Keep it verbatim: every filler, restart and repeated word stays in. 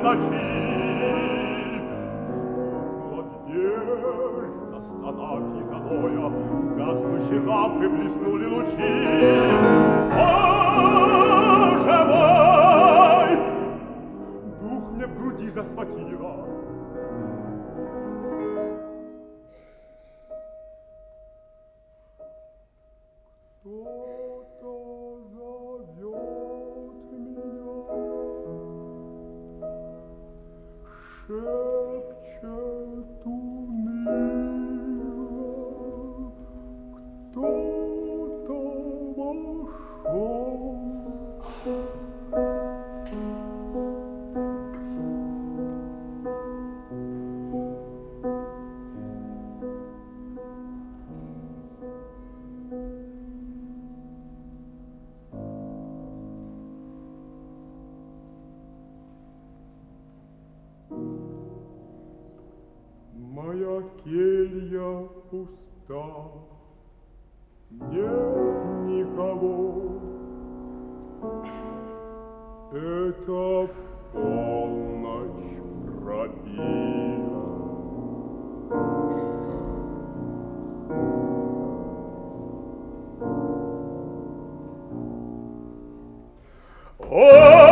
ночи. Стукнула дверь, застонав тихоноя, гаснущие лампы блеснули лучи. Боже мой! Дух мне в груди захватило. Кто-то зовет меня, шепчет уныло, кто-то вошел. Моя келья пуста, нет никого. Это полночь пробила. О!